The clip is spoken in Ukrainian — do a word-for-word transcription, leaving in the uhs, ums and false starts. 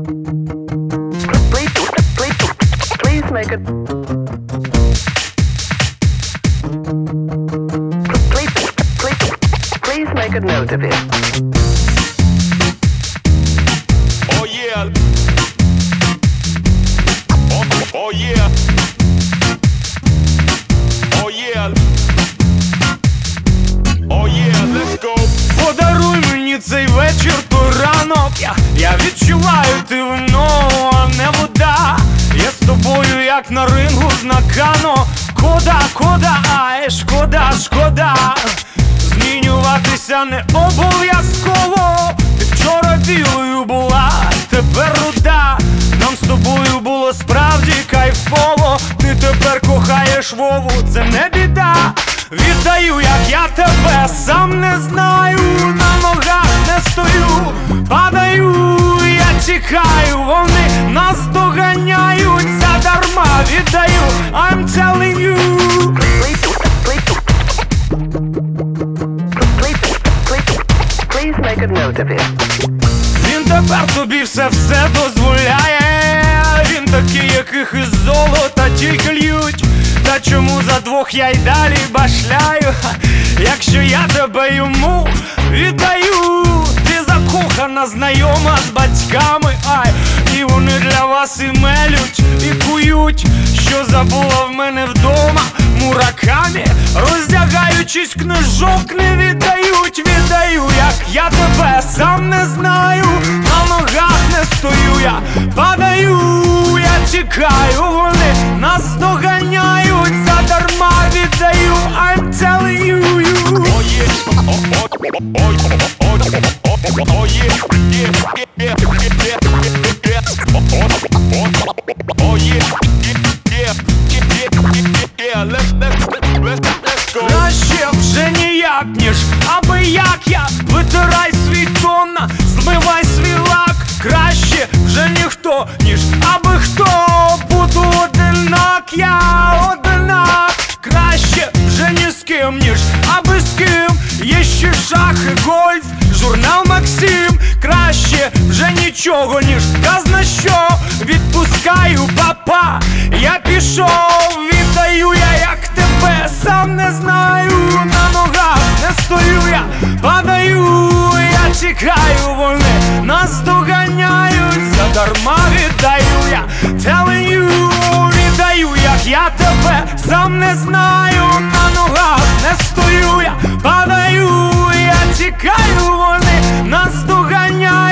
Please, please, please make it. Please, please, please make a note of it. Oh yeah. Oh, oh yeah. Oh yeah. Oh yeah, let's go. Подаруй мені цей вечір, той ранок. Я, я відчуваю, ти вино, а не вода. Я з тобою, як на рингу з Накано. Кода, кода, ай, шкода, шкода. Змінюватися не обов'язково. Ти вчора білою була, тепер руда. Нам з тобою було справді кайфово. Ти тепер кохаєш Вову, це не біда. Віддаю, як я тебе сам не знаю. На ногах не стою, падаю, я тікаю. Вони нас доганяють задарма. Віддаю, I'm telling you. Please, please, please, please, please make a note of it. Він тепер тобі все-все дозволяє. Він такий, яких із золота тільки льють. Та чому за двох я й далі башляю? Ха, якщо я тебе йому віддаю. Ти закохана, знайома з батьками, ай. І вони для вас і мелють, і кують. Що забула в мене вдома, Муракамі. Роздягаючись, книжок не віддають. Віддаю, як я тебе сам не знаю. На ногах не стою, я падаю, я тікаю. Вони нас доганяють задарма. Віддаю, I'm telling you, you. Oh yeah. Oh, oh, oh, oh, oh, oh, oh, oh yeah. Yeah, yeah, yeah, yeah, yeah. Oh, oh, oh, oh yeah. Yeah, yeah, yeah, yeah. Let's, let's, let's, let's go. Краще вже ніяк, ніж аби як я. Витирай свій тон, змивай свій лак. Краще вже ніхто, ніж аби хто. Буду одинак, я одинак. Краще вже ні з ким, ніж аби з ким. Є ще шах і гольф, журнал Максим. Краще вже нічого, ніж казна що. Відпускаю, папа, я пішов. Віддаю я, як тебе сам не знаю. На ногах не стою, я падаю, я тікаю. Вони нас доганяють задарма. Віддаю я, telling you. Віддаю, як я тебе сам не знаю. На ногах не стою, я падаю, я тікаю. Вони нас доганяють.